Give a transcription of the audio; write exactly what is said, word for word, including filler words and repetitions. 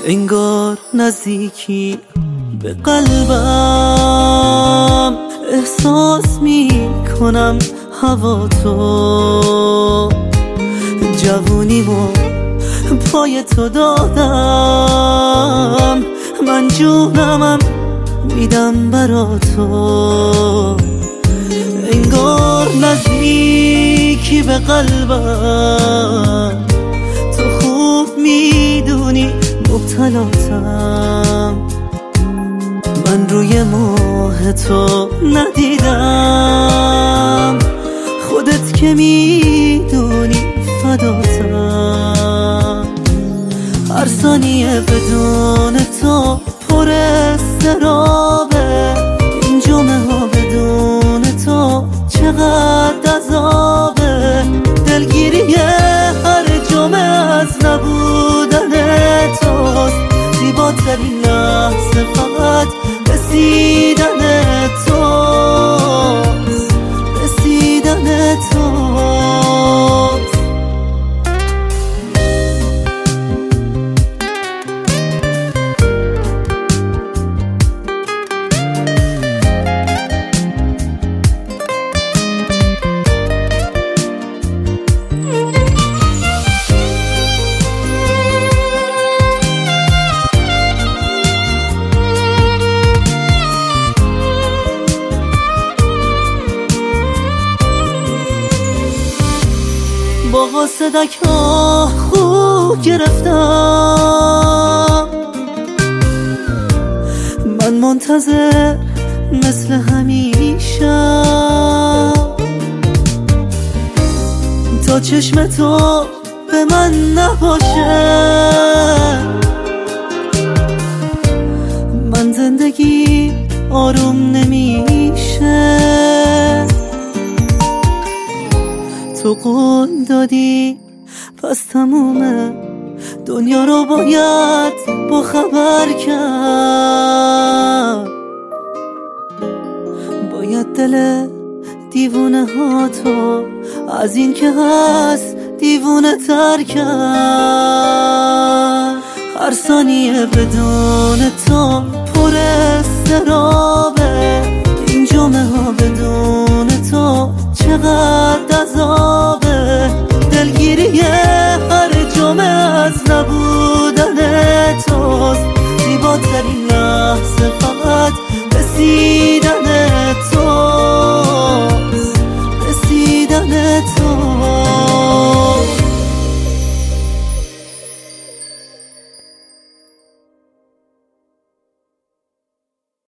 انگار نزدیکی به قلبم، احساس می کنم هوا تو، جوونیمو پای تو دادم، من جونمم میدم برا تو. انگار نزدیکی به قلبم، تو خوب میدونی مبتلاتم، من روی ماه تو ندیدم، خودت که میدونی فداتم. هر ثانیه بدون تو پر استرابه، این جمعه ها بدون تو چقدر عذابه، دلگیری هر جمعه از نبودن توست، زیباترین لحظه فقط رسیدن توست، رسیدن توست. با قاصدک ها خوب گرفتم، من منتظر مثل همیشه تا چشم تو به من نباشه، من زندگی آروم نمیشه. تو قول دادی پس تمومه، دنیا رو باید با خبر کرد، باید دل دیوونه ها تو از این که هست دیوونه تر کرد. هر ثانیه بدون تو پر استرابه، این جمعه ها بدون تو چقدر عذابه، دلگیری هر جمعه از نبودن توست، زیباترین لحظه فقط رسیدن توست، رسیدن توست.